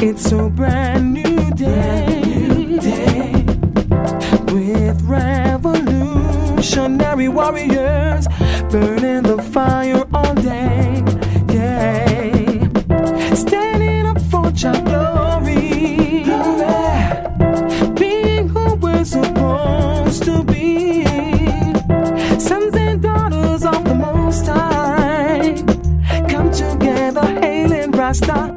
It's a brand new day, with revolutionary warriors burning the fire all day, yeah, standing up for child glory, being who we're supposed to be, sons and daughters of the Most High, come together hailing Rasta.